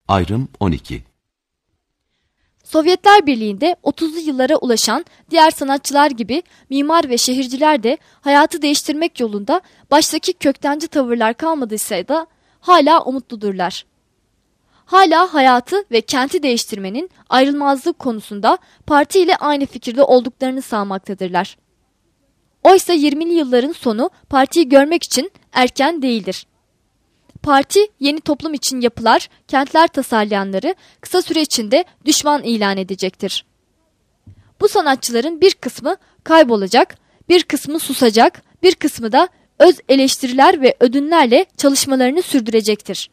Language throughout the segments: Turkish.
Ayrım 12. Sovyetler Birliği'nde 30'lu yıllara ulaşan diğer sanatçılar gibi mimar ve şehirciler de hayatı değiştirmek yolunda baştaki köktenci tavırlar kalmadıysa da hala umutludurlar. Hala hayatı ve kenti değiştirmenin ayrılmazlığı konusunda parti ile aynı fikirde olduklarını sağmaktadırlar. Oysa 20'li yılların sonu partiyi görmek için erken değildir. Parti yeni toplum için yapılar, kentler tasarlayanları kısa süre içinde düşman ilan edecektir. Bu sanatçıların bir kısmı kaybolacak, bir kısmı susacak, bir kısmı da öz eleştiriler ve ödünlerle çalışmalarını sürdürecektir.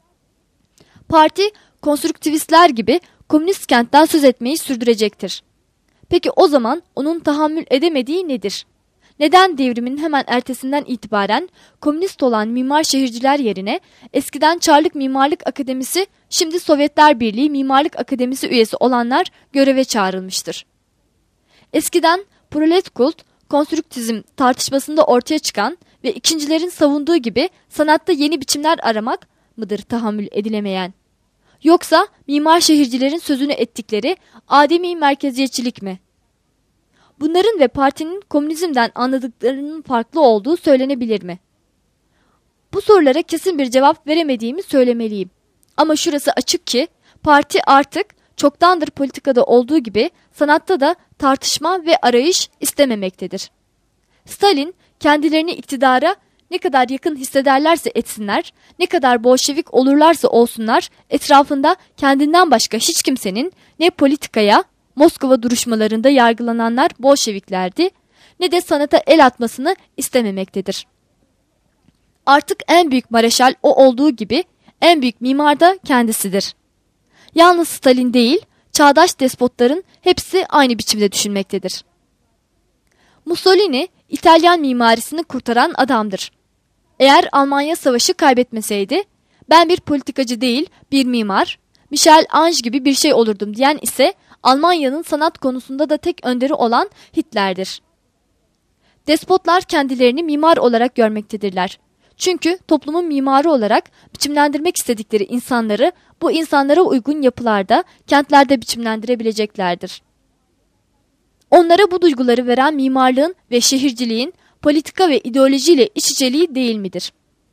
Parti, konstrüktivistler gibi komünist kentten söz etmeyi sürdürecektir. Peki o zaman onun tahammül edemediği nedir? Neden devrimin hemen ertesinden itibaren komünist olan mimar şehirciler yerine eskiden Çarlık Mimarlık Akademisi, şimdi Sovyetler Birliği Mimarlık Akademisi üyesi olanlar göreve çağrılmıştır? Eskiden prolet kult, konstrüktizm tartışmasında ortaya çıkan ve ikincilerin savunduğu gibi sanatta yeni biçimler aramak mıdır tahammül edilemeyen? Yoksa mimar şehircilerin sözünü ettikleri ademi merkeziyetçilik mi? Bunların ve partinin komünizmden anladıklarının farklı olduğu söylenebilir mi? Bu sorulara kesin bir cevap veremediğimi söylemeliyim. Ama şurası açık ki parti artık çoktandır politikada olduğu gibi sanatta da tartışma ve arayış istememektedir. Stalin kendilerini iktidara ne kadar yakın hissederlerse etsinler, ne kadar Bolşevik olurlarsa olsunlar etrafında kendinden başka hiç kimsenin ne politikaya, Moskova duruşmalarında yargılananlar Bolşeviklerdi, ne de sanata el atmasını istememektedir. Artık en büyük mareşal o olduğu gibi en büyük mimar da kendisidir. Yalnız Stalin değil, çağdaş despotların hepsi aynı biçimde düşünmektedir. Mussolini, İtalyan mimarisini kurtaran adamdır. Eğer Almanya savaşı kaybetmeseydi, ben bir politikacı değil, bir mimar, Michel Ange gibi bir şey olurdum diyen ise Almanya'nın sanat konusunda da tek önderi olan Hitler'dir. Despotlar kendilerini mimar olarak görmektedirler. Çünkü toplumun mimarı olarak biçimlendirmek istedikleri insanları bu insanlara uygun yapılarda, kentlerde biçimlendirebileceklerdir. Onlara bu duyguları veren mimarlığın ve şehirciliğin politika ve ideolojiyle iç içeliği değil midir?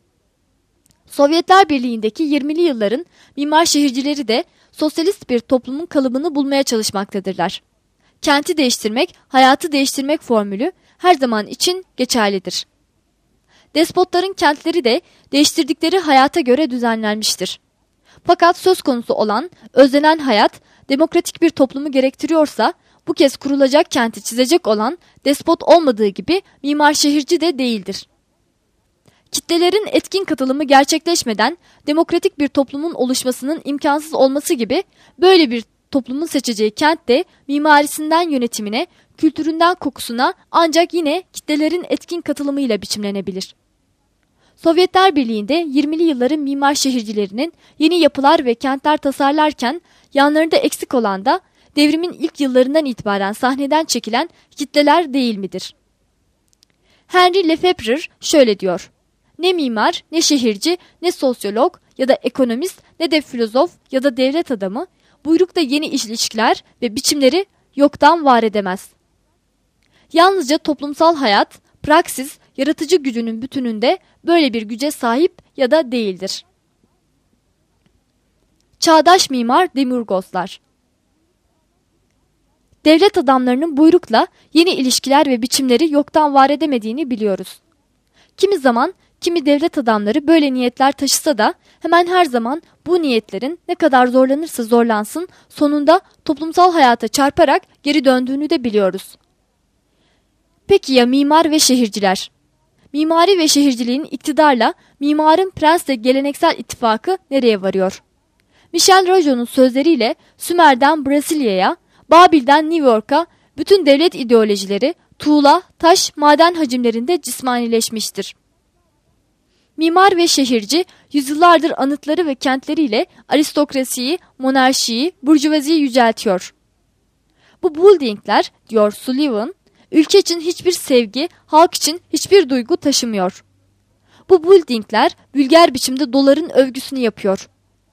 Sovyetler Birliği'ndeki 20'li yılların mimar şehircileri de sosyalist bir toplumun kalıbını bulmaya çalışmaktadırlar. Kenti değiştirmek, hayatı değiştirmek formülü her zaman için geçerlidir. Despotların kentleri de değiştirdikleri hayata göre düzenlenmiştir. Fakat söz konusu olan özlenen hayat demokratik bir toplumu gerektiriyorsa bu kez kurulacak kenti çizecek olan despot olmadığı gibi mimar şehirci de değildir. Kitlelerin etkin katılımı gerçekleşmeden demokratik bir toplumun oluşmasının imkansız olması gibi böyle bir toplumun seçeceği kent de mimarisinden yönetimine, kültüründen kokusuna ancak yine kitlelerin etkin katılımıyla biçimlenebilir. Sovyetler Birliği'nde 20'li yılların mimar şehircilerinin yeni yapılar ve kentler tasarlarken yanlarında eksik olan da devrimin ilk yıllarından itibaren sahneden çekilen kitleler değil midir? Henri Lefebvre şöyle diyor: ne mimar, ne şehirci, ne sosyolog ya da ekonomist, ne de filozof ya da devlet adamı buyrukta yeni ilişkiler ve biçimleri yoktan var edemez. Yalnızca toplumsal hayat, praksis, yaratıcı gücünün bütününde böyle bir güce sahip ya da değildir. Çağdaş mimar Demurgoslar. Devlet adamlarının buyrukla yeni ilişkiler ve biçimleri yoktan var edemediğini biliyoruz. Kimi zaman kimi devlet adamları böyle niyetler taşısa da hemen her zaman bu niyetlerin ne kadar zorlanırsa zorlansın sonunda toplumsal hayata çarparak geri döndüğünü de biliyoruz. Peki ya mimar ve şehirciler? Mimari ve şehirciliğin iktidarla mimarın prensle geleneksel ittifakı nereye varıyor? Michel Rojo'nun sözleriyle Sümer'den Brezilya'ya, Babil'den New York'a bütün devlet ideolojileri tuğla, taş, maden hacimlerinde cismanileşmiştir. Mimar ve şehirci yüzyıllardır anıtları ve kentleriyle aristokrasiyi, monarşiyi, burjuvaziyi yüceltiyor. Bu buildingler, diyor Sullivan, ülke için hiçbir sevgi, halk için hiçbir duygu taşımıyor. Bu buildingler vulgar biçimde doların övgüsünü yapıyor.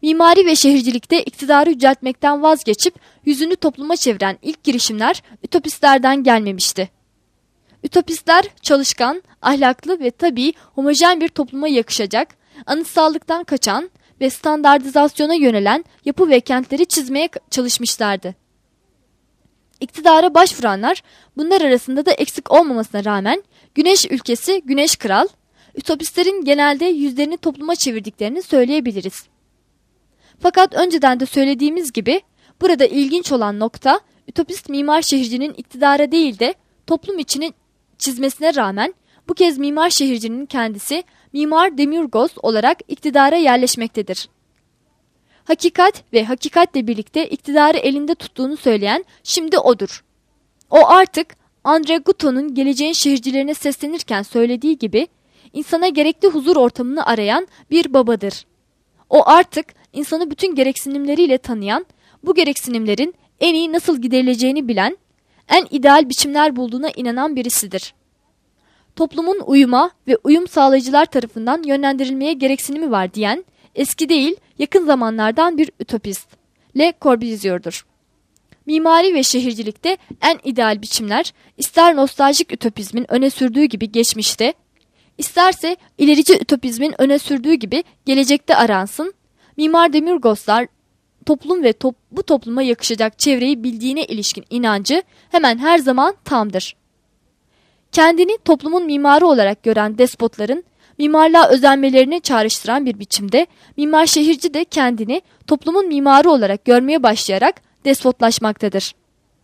Mimari ve şehircilikte iktidarı yüceltmekten vazgeçip yüzünü topluma çeviren ilk girişimler ütopistlerden gelmemişti. Ütopistler çalışkan, ahlaklı ve tabii homojen bir topluma yakışacak, anıtsallıktan kaçan ve standartizasyona yönelen yapı ve kentleri çizmeye çalışmışlardı. İktidara başvuranlar bunlar arasında da eksik olmamasına rağmen Güneş ülkesi Güneş Kral, ütopistlerin genelde yüzlerini topluma çevirdiklerini söyleyebiliriz. Fakat önceden de söylediğimiz gibi burada ilginç olan nokta ütopist mimar şehircinin iktidara değil de toplum içini çizmesine rağmen bu kez mimar şehircinin kendisi Mimar Demiurgos olarak iktidara yerleşmektedir. Hakikat ve hakikatle birlikte iktidarı elinde tuttuğunu söyleyen şimdi odur. O artık André Gutto'nun geleceğin şehircilerine seslenirken söylediği gibi insana gerekli huzur ortamını arayan bir babadır. O artık insanı bütün gereksinimleriyle tanıyan, bu gereksinimlerin en iyi nasıl giderileceğini bilen, en ideal biçimler bulduğuna inanan birisidir. Toplumun uyuma ve uyum sağlayıcılar tarafından yönlendirilmeye gereksinimi var diyen, eski değil yakın zamanlardan bir ütopist, Le Corbusier'dur. Mimari ve şehircilikte en ideal biçimler ister nostaljik ütopizmin öne sürdüğü gibi geçmişte, isterse ilerici ütopizmin öne sürdüğü gibi gelecekte aransın, Mimar Demiurgoslar toplum ve bu topluma yakışacak çevreyi bildiğine ilişkin inancı hemen her zaman tamdır. Kendini toplumun mimarı olarak gören despotların mimarlığa özenmelerini çağrıştıran bir biçimde mimar şehirci de kendini toplumun mimarı olarak görmeye başlayarak despotlaşmaktadır.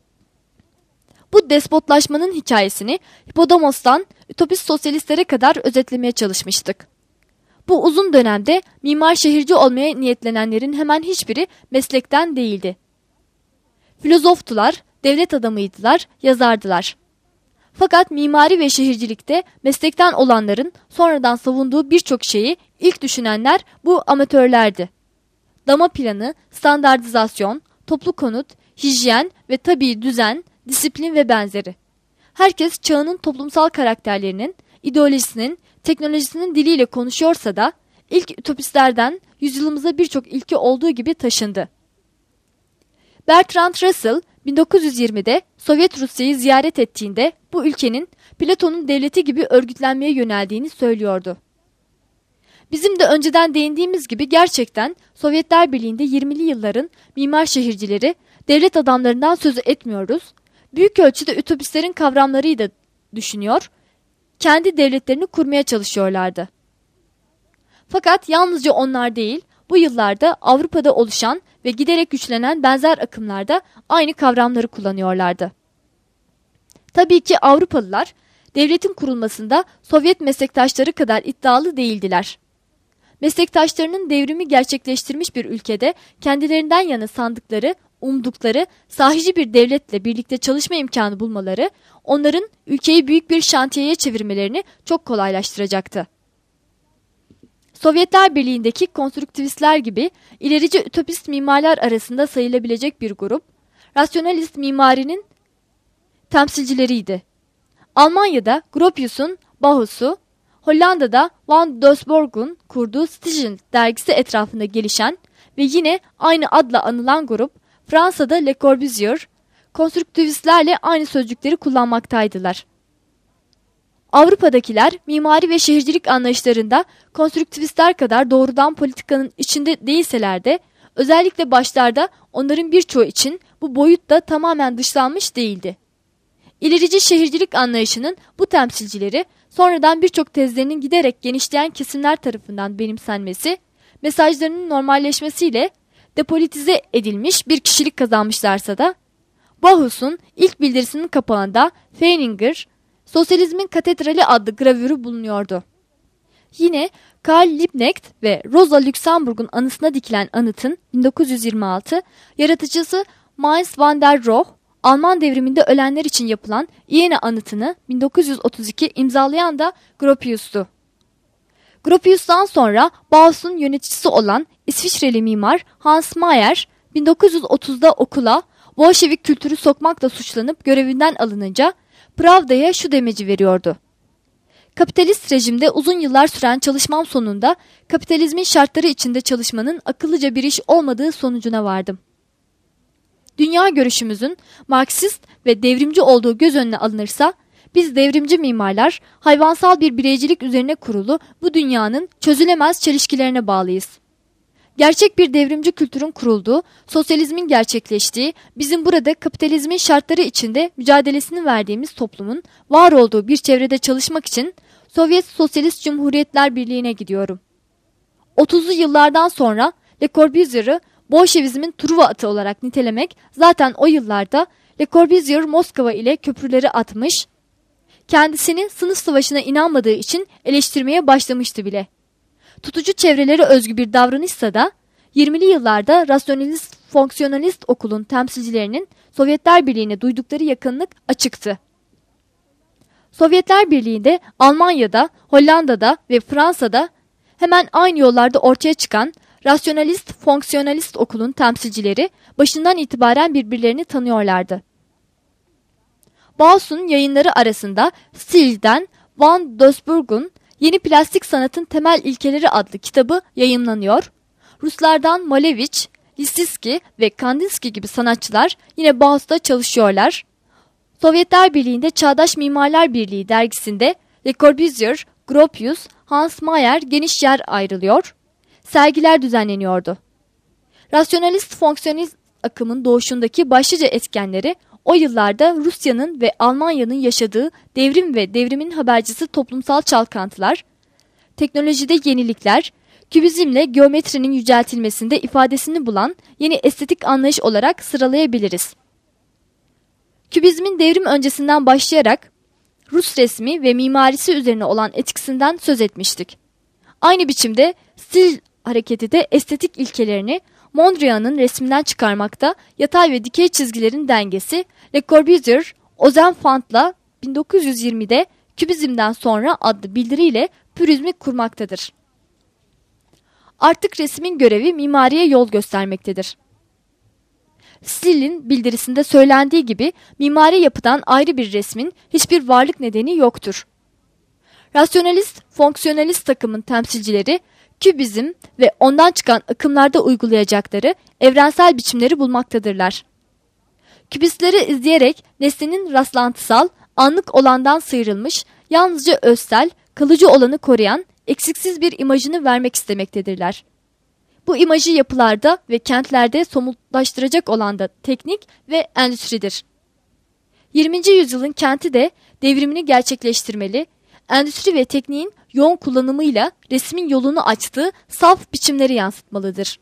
Bu despotlaşmanın hikayesini Hipodamos'tan ütopist sosyalistlere kadar özetlemeye çalışmıştık. Bu uzun dönemde mimar şehirci olmaya niyetlenenlerin hemen hiçbiri meslekten değildi. Filozoftular, devlet adamıydılar, yazardılar. Fakat mimari ve şehircilikte meslekten olanların sonradan savunduğu birçok şeyi ilk düşünenler bu amatörlerdi. Dama planı, standartizasyon, toplu konut, hijyen ve tabii düzen, disiplin ve benzeri. Herkes çağının toplumsal karakterlerinin, ideolojisinin, teknolojisinin diliyle konuşuyorsa da ilk ütopistlerden yüzyılımıza birçok ilki olduğu gibi taşındı. Bertrand Russell 1920'de Sovyet Rusya'yı ziyaret ettiğinde bu ülkenin Platon'un devleti gibi örgütlenmeye yöneldiğini söylüyordu. Bizim de önceden değindiğimiz gibi gerçekten Sovyetler Birliği'nde 20'li yılların mimar şehircileri devlet adamlarından söz etmiyoruz. Büyük ölçüde ütopistlerin kavramlarıyla da düşünüyor, kendi devletlerini kurmaya çalışıyorlardı. Fakat yalnızca onlar değil, bu yıllarda Avrupa'da oluşan ve giderek güçlenen benzer akımlarda aynı kavramları kullanıyorlardı. Tabii ki Avrupalılar devletin kurulmasında Sovyet meslektaşları kadar iddialı değildiler. Meslektaşlarının devrimi gerçekleştirmiş bir ülkede kendilerinden yana sandıkları, umdukları sahici bir devletle birlikte çalışma imkanı bulmaları onların ülkeyi büyük bir şantiyeye çevirmelerini çok kolaylaştıracaktı. Sovyetler Birliği'ndeki konstrüktivistler gibi ilerici ütopist mimarlar arasında sayılabilecek bir grup, rasyonalist mimarinin temsilcileriydi. Almanya'da Gropius'un Bauhaus'u, Hollanda'da Van Doesburg'un kurduğu Stigen dergisi etrafında gelişen ve yine aynı adla anılan grup, Fransa'da Le Corbusier, konstrüktivistlerle aynı sözcükleri kullanmaktaydılar. Avrupa'dakiler mimari ve şehircilik anlayışlarında konstrüktivistler kadar doğrudan politikanın içinde değilseler de özellikle başlarda onların birçoğu için bu boyut da tamamen dışlanmış değildi. İlerici şehircilik anlayışının bu temsilcileri sonradan birçok tezlerinin giderek genişleyen kesimler tarafından benimsenmesi, mesajlarının normalleşmesiyle depolitize edilmiş bir kişilik kazanmışlarsa da Bauhaus'un ilk bildirisinin kapağında Feininger, Sosyalizmin Katedrali adlı gravürü bulunuyordu. Yine Karl Liebknecht ve Rosa Luxemburg'un anısına dikilen anıtın 1926 yaratıcısı Mies van der Rohe, Alman devriminde ölenler için yapılan İyena anıtını 1932 imzalayan da Gropius'tu. Gropius'tan sonra Bauhaus'un yöneticisi olan İsviçreli mimar Hans Mayer 1930'da okula Bolşevik kültürü sokmakla suçlanıp görevinden alınınca Pravda'ya şu demeci veriyordu. Kapitalist rejimde uzun yıllar süren çalışmam sonunda kapitalizmin şartları içinde çalışmanın akıllıca bir iş olmadığı sonucuna vardım. Dünya görüşümüzün Marksist ve devrimci olduğu göz önüne alınırsa, biz devrimci mimarlar hayvansal bir bireycilik üzerine kurulu bu dünyanın çözülemez çelişkilerine bağlıyız. Gerçek bir devrimci kültürün kurulduğu, sosyalizmin gerçekleştiği, bizim burada kapitalizmin şartları içinde mücadelesini verdiğimiz toplumun var olduğu bir çevrede çalışmak için Sovyet Sosyalist Cumhuriyetler Birliği'ne gidiyorum. 30'lu yıllardan sonra Le Corbusier'ı Bolşevizmin Truva atı olarak nitelemek zaten o yıllarda Le Corbusier Moskova ile köprüleri atmış, kendisini sınıf savaşına inanmadığı için eleştirmeye başlamıştı bile. Tutucu çevrelere özgü bir davranışsa da 20'li yıllarda rasyonalist, fonksiyonalist okulun temsilcilerinin Sovyetler Birliği'ne duydukları yakınlık açıktı. Sovyetler Birliği'nde, Almanya'da, Hollanda'da ve Fransa'da hemen aynı yollarda ortaya çıkan rasyonalist, fonksiyonalist okulun temsilcileri başından itibaren birbirlerini tanıyorlardı. Bauhaus'un yayınları arasında Stil'den Van Doesburg'un Yeni Plastik Sanatın Temel İlkeleri adlı kitabı yayımlanıyor. Ruslardan Malevich, Lissiski ve Kandinsky gibi sanatçılar yine Bauhaus'ta çalışıyorlar. Sovyetler Birliği'nde Çağdaş Mimarlar Birliği dergisinde Le Corbusier, Gropius, Hans Mayer geniş yer ayrılıyor. Sergiler düzenleniyordu. Rasyonalist fonksiyonist akımın doğuşundaki başlıca etkenleri o yıllarda Rusya'nın ve Almanya'nın yaşadığı devrim ve devrimin habercisi toplumsal çalkantılar, teknolojide yenilikler, kübizmle geometrinin yüceltilmesinde ifadesini bulan yeni estetik anlayış olarak sıralayabiliriz. Kübizmin devrim öncesinden başlayarak Rus resmi ve mimarisi üzerine olan etkisinden söz etmiştik. Aynı biçimde stil hareketi de estetik ilkelerini Mondrian'ın resminden çıkarmakta, yatay ve dikey çizgilerin dengesi Le Corbusier, Ozenfant'la 1920'de Kübizmden sonra adlı bildiriyle pürüzmü kurmaktadır. Artık resmin görevi mimariye yol göstermektedir. Stil'in bildirisinde söylendiği gibi mimari yapıdan ayrı bir resmin hiçbir varlık nedeni yoktur. Rasyonalist, fonksiyonalist takımın temsilcileri Kübizm ve ondan çıkan akımlarda uygulayacakları evrensel biçimleri bulmaktadırlar. Kübistleri izleyerek nesnenin rastlantısal, anlık olandan sıyrılmış, yalnızca özsel, kalıcı olanı koruyan, eksiksiz bir imajını vermek istemektedirler. Bu imajı yapılarda ve kentlerde somutlaştıracak olan da teknik ve endüstridir. 20. yüzyılın kenti de devrimini gerçekleştirmeli, endüstri ve tekniğin yoğun kullanımıyla resmin yolunu açtığı saf biçimleri yansıtmalıdır.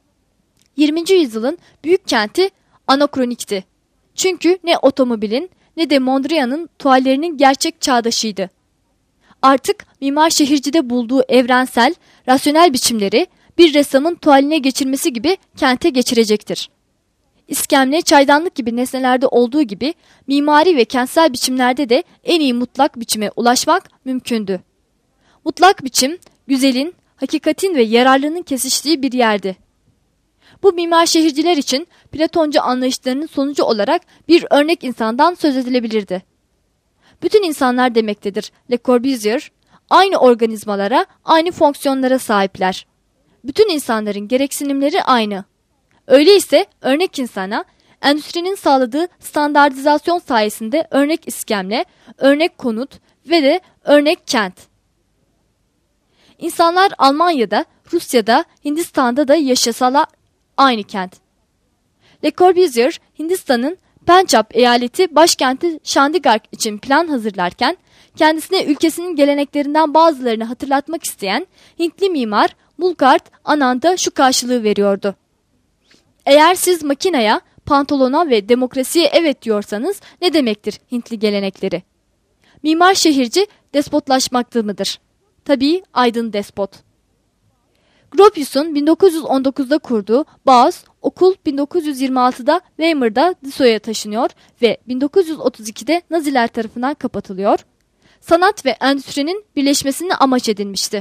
20. yüzyılın büyük kenti anakronikti. Çünkü ne otomobilin ne de Mondrian'ın tuvallerinin gerçek çağdaşıydı. Artık mimar şehircide bulduğu evrensel, rasyonel biçimleri bir ressamın tuvaline geçirmesi gibi kente geçirecektir. İskemle, çaydanlık gibi nesnelerde olduğu gibi mimari ve kentsel biçimlerde de en iyi mutlak biçime ulaşmak mümkündü. Mutlak biçim, güzelin, hakikatin ve yararlının kesiştiği bir yerdi. Bu mimar şehirciler için Platoncu anlayışlarının sonucu olarak bir örnek insandan söz edilebilirdi. Bütün insanlar demektedir Le Corbusier, aynı organizmalara, aynı fonksiyonlara sahipler. Bütün insanların gereksinimleri aynı. Öyleyse örnek insana, endüstrinin sağladığı standartizasyon sayesinde örnek iskemle, örnek konut ve de örnek kent. İnsanlar Almanya'da, Rusya'da, Hindistan'da da yaşasalar aynı kent. Le Corbusier, Hindistan'ın Pencap eyaleti başkenti Chandigarh için plan hazırlarken, kendisine ülkesinin geleneklerinden bazılarını hatırlatmak isteyen Hintli mimar Mulkart Anand'a şu karşılığı veriyordu. Eğer siz makinaya, pantolona ve demokrasiye evet diyorsanız ne demektir Hintli gelenekleri? Mimar şehirci despotlaşmakta mıdır? Tabii aydın despot. Gropius'un 1919'da kurduğu Bauhaus okul 1926'da Weimar'da Dessau'ya taşınıyor ve 1932'de Naziler tarafından kapatılıyor. Sanat ve endüstrinin birleşmesini amaç edinmişti.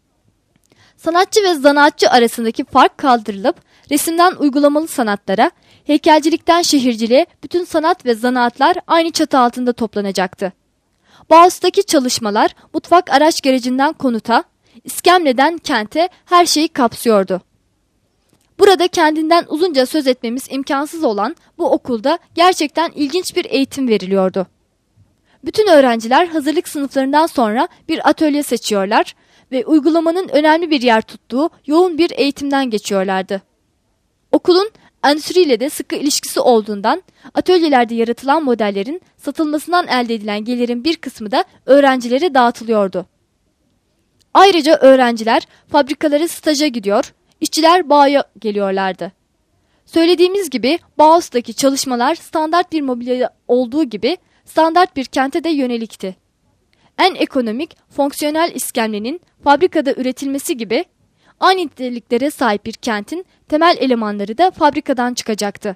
Sanatçı ve zanaatçı arasındaki fark kaldırılıp resimden uygulamalı sanatlara, heykelcilikten şehirciliğe bütün sanat ve zanaatlar aynı çatı altında toplanacaktı. Bauhaus'taki çalışmalar mutfak araç gerecinden konuta, iskemleden kente her şeyi kapsıyordu. Burada kendinden uzunca söz etmemiz imkansız olan bu okulda gerçekten ilginç bir eğitim veriliyordu. Bütün öğrenciler hazırlık sınıflarından sonra bir atölye seçiyorlar ve uygulamanın önemli bir yer tuttuğu yoğun bir eğitimden geçiyorlardı. Okulun endüstriyle de sıkı ilişkisi olduğundan atölyelerde yaratılan modellerin satılmasından elde edilen gelirin bir kısmı da öğrencilere dağıtılıyordu. Ayrıca öğrenciler fabrikalara staja gidiyor, işçiler bağa geliyorlardı. Söylediğimiz gibi Bauhaus'taki çalışmalar standart bir mobilya olduğu gibi standart bir kente de yönelikti. En ekonomik, fonksiyonel iskemlenin fabrikada üretilmesi gibi aynı niteliklere sahip bir kentin temel elemanları da fabrikadan çıkacaktı.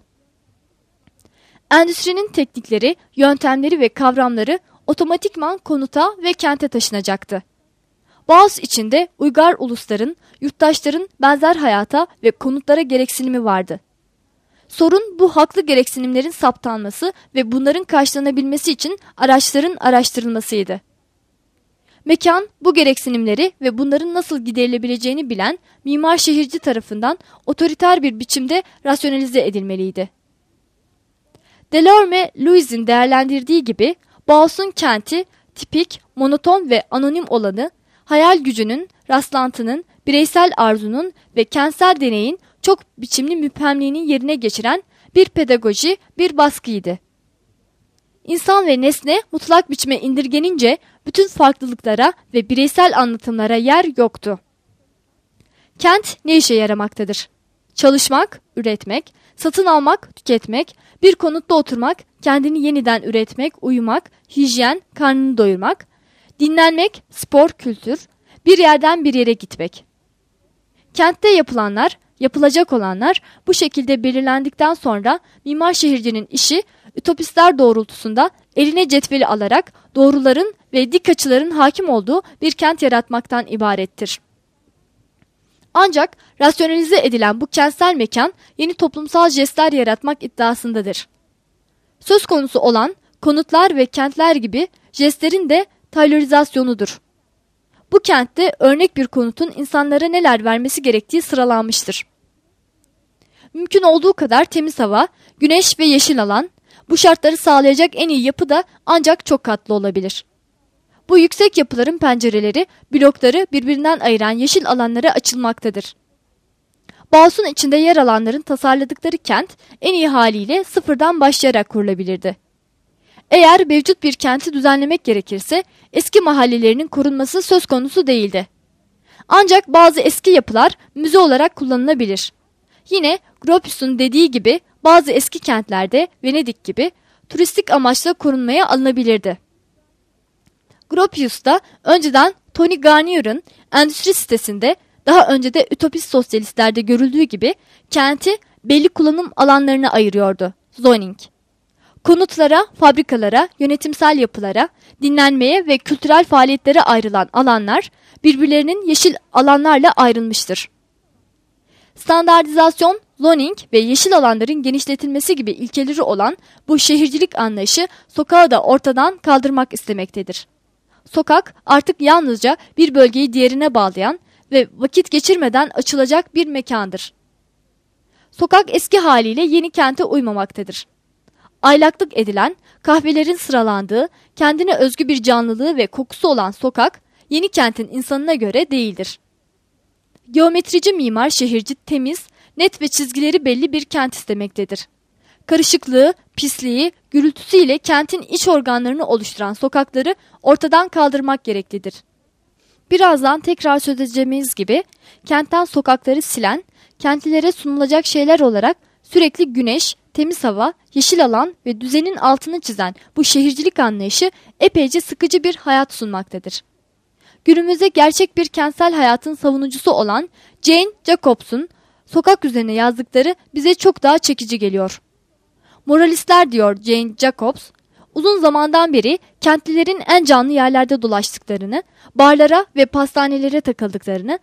Endüstrinin teknikleri, yöntemleri ve kavramları otomatikman konuta ve kente taşınacaktı. Bauhaus içinde uygar ulusların, yurttaşların benzer hayata ve konutlara gereksinimi vardı. Sorun bu haklı gereksinimlerin saptanması ve bunların karşılanabilmesi için araçların araştırılmasıydı. Mekan bu gereksinimleri ve bunların nasıl giderilebileceğini bilen mimar şehirci tarafından otoriter bir biçimde rasyonalize edilmeliydi. Delorme, Louis'in değerlendirdiği gibi Bauhaus'un kenti tipik, monoton ve anonim olanı, hayal gücünün, rastlantının, bireysel arzunun ve kentsel deneyin çok biçimli müphemliğini yerine geçiren bir pedagoji, bir baskıydı. İnsan ve nesne mutlak biçime indirgenince bütün farklılıklara ve bireysel anlatımlara yer yoktu. Kent ne işe yaramaktadır? Çalışmak, üretmek, satın almak, tüketmek, bir konutta oturmak, kendini yeniden üretmek, uyumak, hijyen, karnını doyurmak, dinlenmek, spor, kültür, bir yerden bir yere gitmek. Kentte yapılanlar, yapılacak olanlar bu şekilde belirlendikten sonra mimar şehircinin işi ütopistler doğrultusunda eline cetveli alarak doğruların ve dik açıların hakim olduğu bir kent yaratmaktan ibarettir. Ancak rasyonalize edilen bu kentsel mekan yeni toplumsal jestler yaratmak iddiasındadır. Söz konusu olan konutlar ve kentler gibi jestlerin de taylorizasyonudur. Bu kentte örnek bir konutun insanlara neler vermesi gerektiği sıralanmıştır. Mümkün olduğu kadar temiz hava, güneş ve yeşil alan, bu şartları sağlayacak en iyi yapı da ancak çok katlı olabilir. Bu yüksek yapıların pencereleri, blokları birbirinden ayıran yeşil alanlara açılmaktadır. Bauhaus'un içinde yer alanların tasarladıkları kent en iyi haliyle sıfırdan başlayarak kurulabilirdi. Eğer mevcut bir kenti düzenlemek gerekirse eski mahallelerinin korunması söz konusu değildi. Ancak bazı eski yapılar müze olarak kullanılabilir. Yine Gropius'un dediği gibi bazı eski kentlerde Venedik gibi turistik amaçla korunmaya alınabilirdi. Gropius da önceden Tony Garnier'ın endüstri sitesinde daha önce de ütopist sosyalistlerde görüldüğü gibi kenti belli kullanım alanlarına ayırıyordu. Zoning. Konutlara, fabrikalara, yönetimsel yapılara, dinlenmeye ve kültürel faaliyetlere ayrılan alanlar birbirlerinin yeşil alanlarla ayrılmıştır. Standartizasyon, zoning ve yeşil alanların genişletilmesi gibi ilkeleri olan bu şehircilik anlayışı sokağı da ortadan kaldırmak istemektedir. Sokak artık yalnızca bir bölgeyi diğerine bağlayan ve vakit geçirmeden açılacak bir mekandır. Sokak eski haliyle yeni kente uymamaktadır. Aylaklık edilen, kahvelerin sıralandığı, kendine özgü bir canlılığı ve kokusu olan sokak, yeni kentin insanına göre değildir. Geometrici mimar şehirci temiz, net ve çizgileri belli bir kent istemektedir. Karışıklığı, pisliği, gürültüsüyle kentin iç organlarını oluşturan sokakları ortadan kaldırmak gereklidir. Birazdan tekrar söz edeceğimiz gibi, kentten sokakları silen, kentlilere sunulacak şeyler olarak sürekli güneş, temiz hava, yeşil alan ve düzenin altını çizen bu şehircilik anlayışı epeyce sıkıcı bir hayat sunmaktadır. Günümüzde gerçek bir kentsel hayatın savunucusu olan Jane Jacobs'un sokak üzerine yazdıkları bize çok daha çekici geliyor. Moralistler, diyor Jane Jacobs, uzun zamandan beri kentlilerin en canlı yerlerde dolaştıklarını, barlara ve pastanelere takıldıklarını,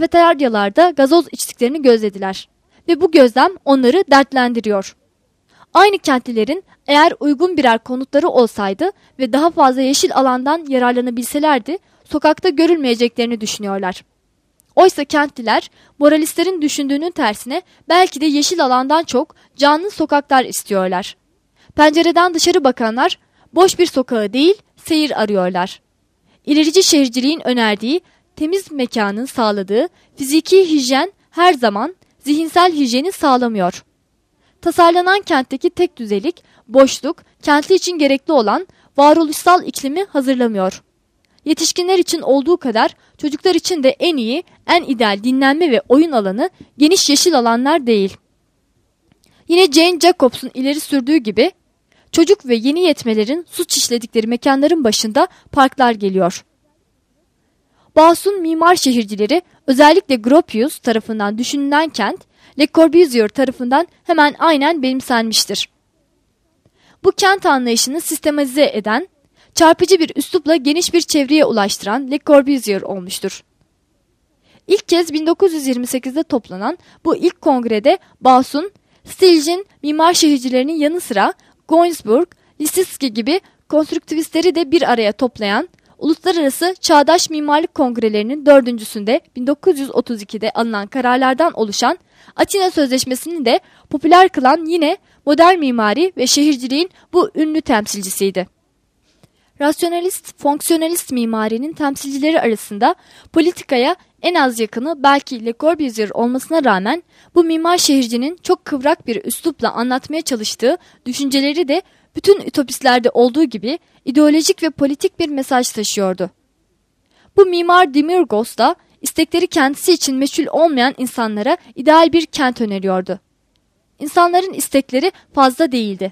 kafeteryalarda gazoz içtiklerini gözlediler ve bu gözlem onları dertlendiriyor. Aynı kentlilerin eğer uygun birer konutları olsaydı ve daha fazla yeşil alandan yararlanabilselerdi, sokakta görülmeyeceklerini düşünüyorlar. Oysa kentliler, moralistlerin düşündüğünün tersine belki de yeşil alandan çok canlı sokaklar istiyorlar. Pencereden dışarı bakanlar, boş bir sokağı değil, seyir arıyorlar. İlerici şehirciliğin önerdiği, temiz mekanın sağladığı fiziki hijyen her zaman zihinsel hijyeni sağlamıyor. Tasarlanan kentteki tek düzelik, boşluk, kentli için gerekli olan varoluşsal iklimi hazırlamıyor. Yetişkinler için olduğu kadar çocuklar için de en iyi, en ideal dinlenme ve oyun alanı geniş yeşil alanlar değil. Yine Jane Jacobs'un ileri sürdüğü gibi, çocuk ve yeni yetmelerin suç işledikleri mekanların başında parklar geliyor. Bauhaus'un mimar şehircileri özellikle Gropius tarafından düşünülen kent, Le Corbusier tarafından hemen aynen benimsenmiştir. Bu kent anlayışını sistematize eden, çarpıcı bir üslupla geniş bir çevreye ulaştıran Le Corbusier olmuştur. İlk kez 1928'de toplanan bu ilk kongrede Bauhaus'un, Stil'in mimar şehircilerinin yanı sıra Gainsbourg, Lissitzky gibi konstruktivistleri de bir araya toplayan Uluslararası Çağdaş Mimarlık Kongrelerinin dördüncüsünde 1932'de alınan kararlardan oluşan Atina Sözleşmesi'ni de popüler kılan yine modern mimari ve şehirciliğin bu ünlü temsilcisiydi. Rasyonalist, fonksiyonalist mimarinin temsilcileri arasında politikaya en az yakını belki Le Corbusier olmasına rağmen bu mimar şehircinin çok kıvrak bir üslupla anlatmaya çalıştığı düşünceleri de bütün ütopistlerde olduğu gibi ideolojik ve politik bir mesaj taşıyordu. Bu mimar Demiurgos da istekleri kendisi için meçhul olmayan insanlara ideal bir kent öneriyordu. İnsanların istekleri fazla değildi.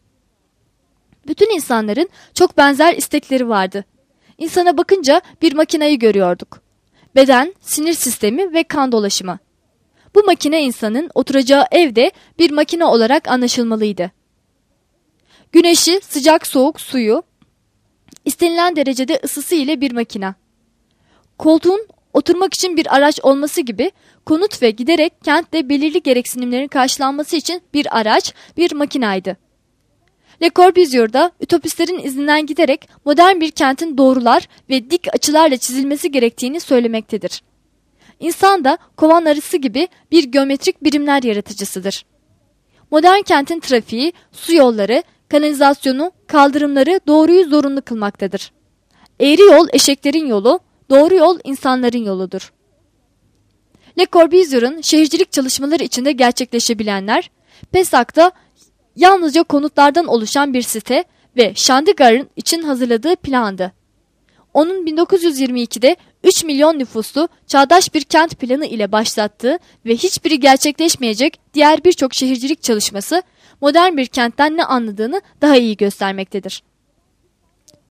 Bütün insanların çok benzer istekleri vardı. İnsana bakınca bir makinayı görüyorduk. Beden, sinir sistemi ve kan dolaşımı. Bu makine insanın oturacağı evde bir makine olarak anlaşılmalıydı. Güneşi, sıcak soğuk suyu, istenilen derecede ısısı ile bir makine. Koltuğun oturmak için bir araç olması gibi konut ve giderek kentte belirli gereksinimlerin karşılanması için bir araç, bir makinaydı. Le Corbusier'da ütopistlerin izinden giderek modern bir kentin doğrular ve dik açılarla çizilmesi gerektiğini söylemektedir. İnsan da kovan arısı gibi bir geometrik birimler yaratıcısıdır. Modern kentin trafiği, su yolları, kanalizasyonu, kaldırımları doğruyu zorunlu kılmaktadır. Eğri yol eşeklerin yolu, doğru yol insanların yoludur. Le Corbusier'ın şehircilik çalışmaları içinde gerçekleşebilenler, Pessac'ta yalnızca konutlardan oluşan bir site ve Chandigarh için hazırladığı plandı. Onun 1922'de 3 milyon nüfuslu çağdaş bir kent planı ile başlattığı ve hiçbiri gerçekleşmeyecek diğer birçok şehircilik çalışması modern bir kentten ne anladığını daha iyi göstermektedir.